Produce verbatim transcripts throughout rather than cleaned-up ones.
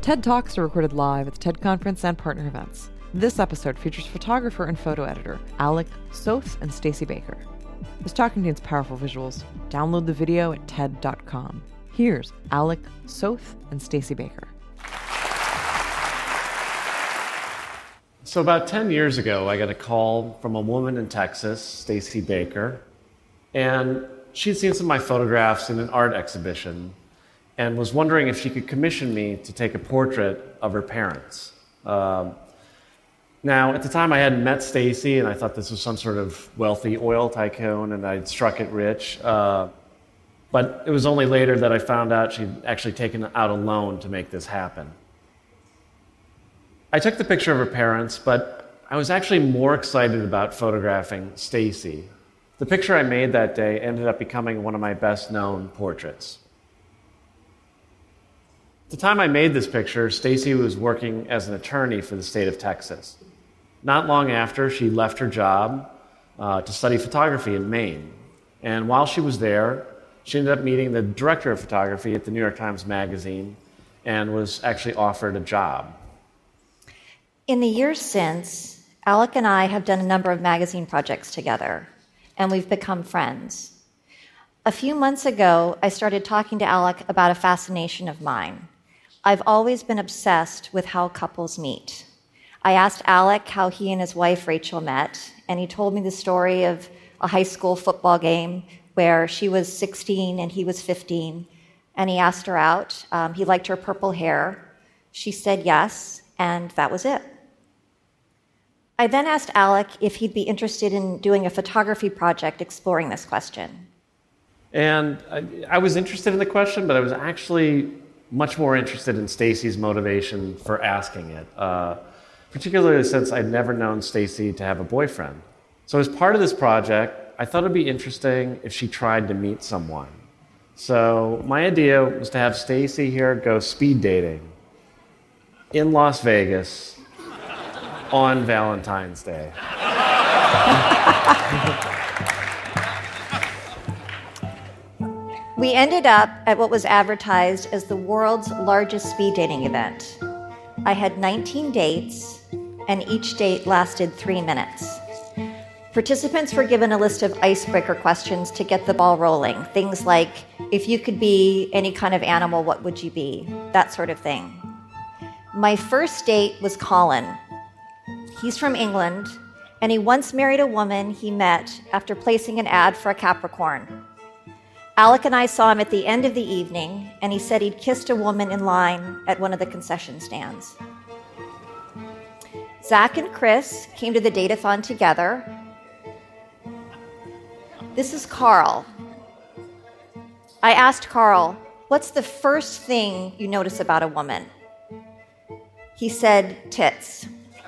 TED Talks are recorded live at the TED Conference and partner events. This episode features photographer and photo editor Alec Soth and Stacey Baker. This talk contains powerful visuals. Download the video at ted dot com. Here's Alec Soth and Stacey Baker. So about ten years ago, I got a call from a woman in Texas, Stacey Baker, and she'd seen some of my photographs in an art exhibition and was wondering if she could commission me to take a portrait of her parents. Um, now, at the time, I hadn't met Stacey, and I thought this was some sort of wealthy oil tycoon, and I'd struck it rich. Uh, but it was only later that I found out she'd actually taken out a loan to make this happen. I took the picture of her parents, but I was actually more excited about photographing Stacey. The picture I made that day ended up becoming one of my best-known portraits. At the time I made this picture, Stacey was working as an attorney for the state of Texas. Not long after, she left her job uh, to study photography in Maine. And while she was there, she ended up meeting the director of photography at the New York Times Magazine and was actually offered a job. In the years since, Alec and I have done a number of magazine projects together, and we've become friends. A few months ago, I started talking to Alec about a fascination of mine. I've always been obsessed with how couples meet. I asked Alec how he and his wife Rachel met, and he told me the story of a high school football game where she was sixteen and he was fifteen, and he asked her out. Um, he liked her purple hair. She said yes, and that was it. I then asked Alec if he'd be interested in doing a photography project exploring this question. And I, I was interested in the question, but I was actually much more interested in Stacey's motivation for asking it, uh, particularly since I'd never known Stacey to have a boyfriend. So as part of this project, I thought it'd be interesting if she tried to meet someone. So my idea was to have Stacey here go speed dating in Las Vegas on Valentine's Day. We ended up at what was advertised as the world's largest speed dating event. I had nineteen dates, and each date lasted three minutes. Participants were given a list of icebreaker questions to get the ball rolling. Things like, if you could be any kind of animal, what would you be? That sort of thing. My first date was Colin. He's from England, and he once married a woman he met after placing an ad for a Capricorn. Alec and I saw him at the end of the evening, and he said he'd kissed a woman in line at one of the concession stands. Zach and Chris came to the date-a-thon together. This is Carl. I asked Carl, what's the first thing you notice about a woman? He said, tits.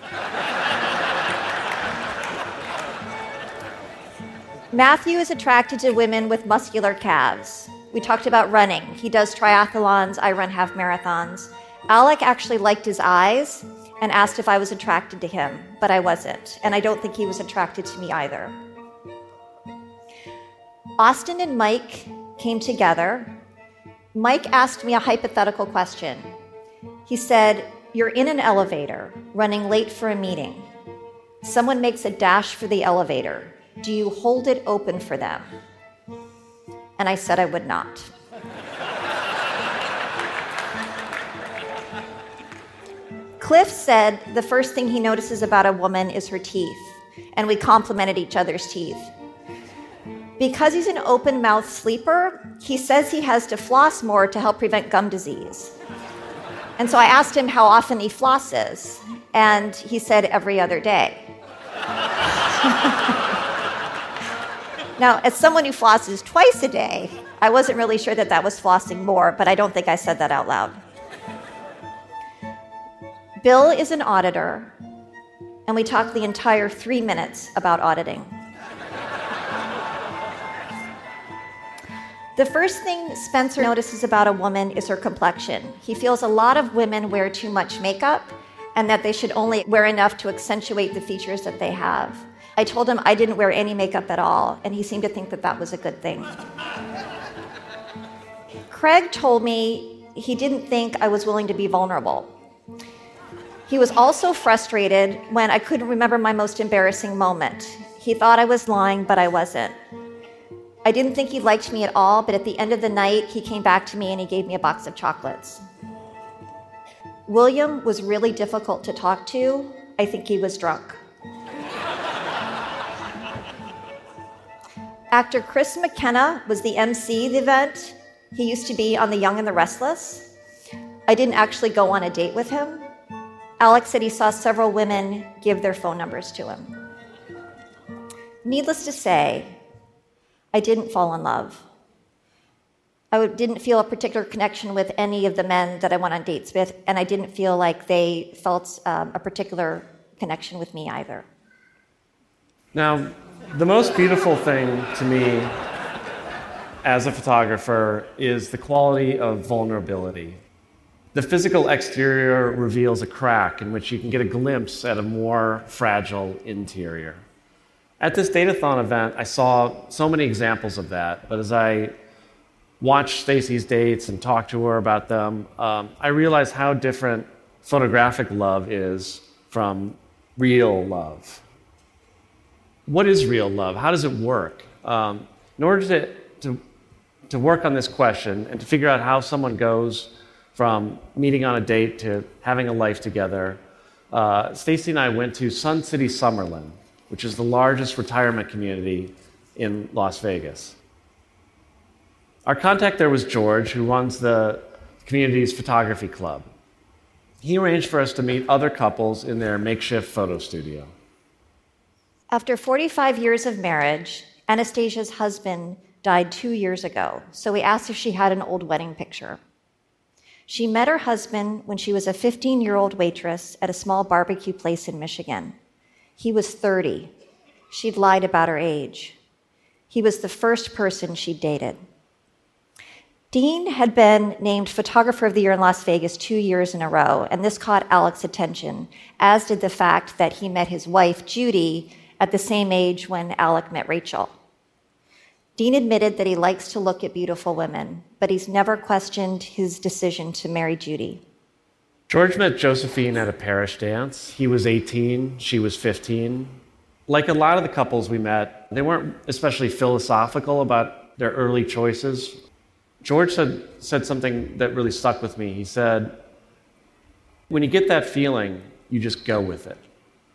Matthew is attracted to women with muscular calves. We talked about running. He does triathlons, I run half marathons. Alec actually liked his eyes and asked if I was attracted to him, but I wasn't, and I don't think he was attracted to me either. Austin and Mike came together. Mike asked me a hypothetical question. He said, you're in an elevator, running late for a meeting. Someone makes a dash for the elevator. Do you hold it open for them? And I said I would not. Cliff said the first thing he notices about a woman is her teeth, and we complimented each other's teeth. Because he's an open-mouthed sleeper, he says he has to floss more to help prevent gum disease. And so I asked him how often he flosses, and he said every other day. Now, as someone who flosses twice a day, I wasn't really sure that that was flossing more, but I don't think I said that out loud. Bill is an auditor, and we talked the entire three minutes about auditing. The first thing Spencer notices about a woman is her complexion. He feels a lot of women wear too much makeup, and that they should only wear enough to accentuate the features that they have. I told him I didn't wear any makeup at all, and he seemed to think that that was a good thing. Craig told me he didn't think I was willing to be vulnerable. He was also frustrated when I couldn't remember my most embarrassing moment. He thought I was lying, but I wasn't. I didn't think he liked me at all, but at the end of the night, he came back to me and he gave me a box of chocolates. William was really difficult to talk to. I think he was drunk. Actor Chris McKenna was the M C of the event. He used to be on The Young and the Restless. I didn't actually go on a date with him. Alex said he saw several women give their phone numbers to him. Needless to say, I didn't fall in love. I didn't feel a particular connection with any of the men that I went on dates with, and I didn't feel like they felt um, a particular connection with me either. Now, the most beautiful thing to me as a photographer is the quality of vulnerability. The physical exterior reveals a crack in which you can get a glimpse at a more fragile interior. At this Datathon event, I saw so many examples of that, but as I watched Stacy's dates and talked to her about them, um, I realized how different photographic love is from real love. What is real love? How does it work? Um, in order to, to, to work on this question and to figure out how someone goes from meeting on a date to having a life together, uh, Stacy and I went to Sun City Summerlin, which is the largest retirement community in Las Vegas. Our contact there was George, who runs the community's photography club. He arranged for us to meet other couples in their makeshift photo studio. After forty-five years of marriage, Anastasia's husband died two years ago, so we asked if she had an old wedding picture. She met her husband when she was a fifteen-year-old waitress at a small barbecue place in Michigan. He was thirty. She'd lied about her age. He was the first person she'd dated. Dean had been named Photographer of the Year in Las Vegas two years in a row, and this caught Alex's attention, as did the fact that he met his wife, Judy, at the same age when Alec met Rachel. Dean admitted that he likes to look at beautiful women, but he's never questioned his decision to marry Judy. George met Josephine at a parish dance. He was eighteen, she was fifteen. Like a lot of the couples we met, they weren't especially philosophical about their early choices. George said, said something that really stuck with me. He said, when you get that feeling, you just go with it.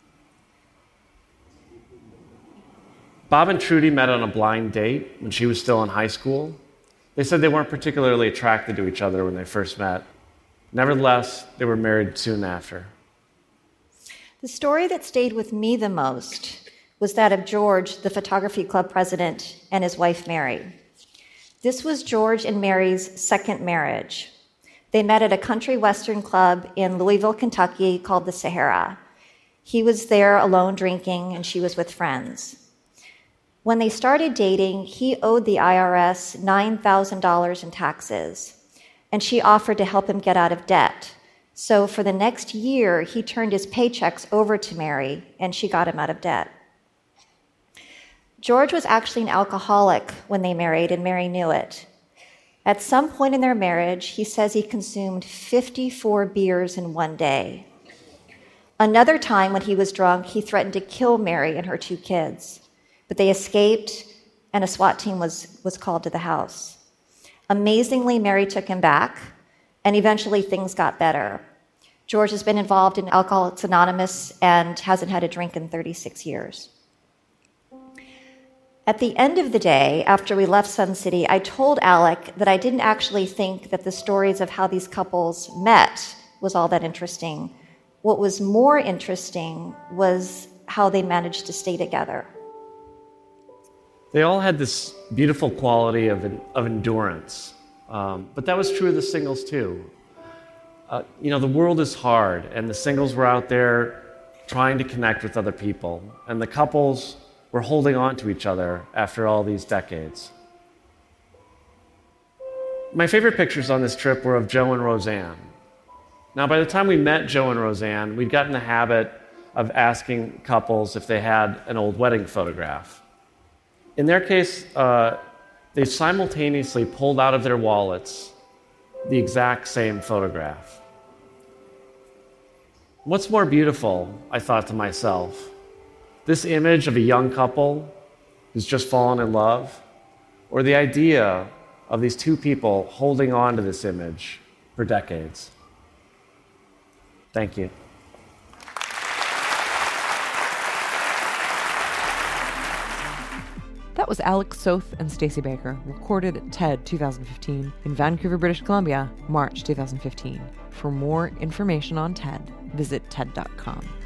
Bob and Trudy met on a blind date when she was still in high school. They said they weren't particularly attracted to each other when they first met. Nevertheless, they were married soon after. The story that stayed with me the most was that of George, the photography club president, and his wife, Mary. This was George and Mary's second marriage. They met at a country western club in Louisville, Kentucky called the Sahara. He was there alone drinking, and she was with friends. When they started dating, he owed the I R S nine thousand dollars in taxes, and she offered to help him get out of debt. So for the next year, he turned his paychecks over to Mary, and she got him out of debt. George was actually an alcoholic when they married, and Mary knew it. At some point in their marriage, he says he consumed fifty-four beers in one day. Another time when he was drunk, he threatened to kill Mary and her two kids. But they escaped, and a SWAT team was, was called to the house. Amazingly, Mary took him back, and eventually things got better. George has been involved in Alcoholics Anonymous and hasn't had a drink in thirty-six years. At the end of the day, after we left Sun City, I told Alec that I didn't actually think that the stories of how these couples met was all that interesting. What was more interesting was how they managed to stay together. They all had this beautiful quality of, of endurance, um, but that was true of the singles too. Uh, you know, the world is hard, and the singles were out there trying to connect with other people, and the couples were holding on to each other after all these decades. My favorite pictures on this trip were of Joe and Roseanne. Now, by the time we met Joe and Roseanne, we'd gotten the habit of asking couples if they had an old wedding photograph. In their case, uh, they simultaneously pulled out of their wallets the exact same photograph. What's more beautiful, I thought to myself, this image of a young couple who's just fallen in love, or the idea of these two people holding on to this image for decades? Thank you. That was Alec Soth and Stacey Baker, recorded at TED twenty fifteen in Vancouver, British Columbia, March twenty fifteen. For more information on TED, visit TED dot com.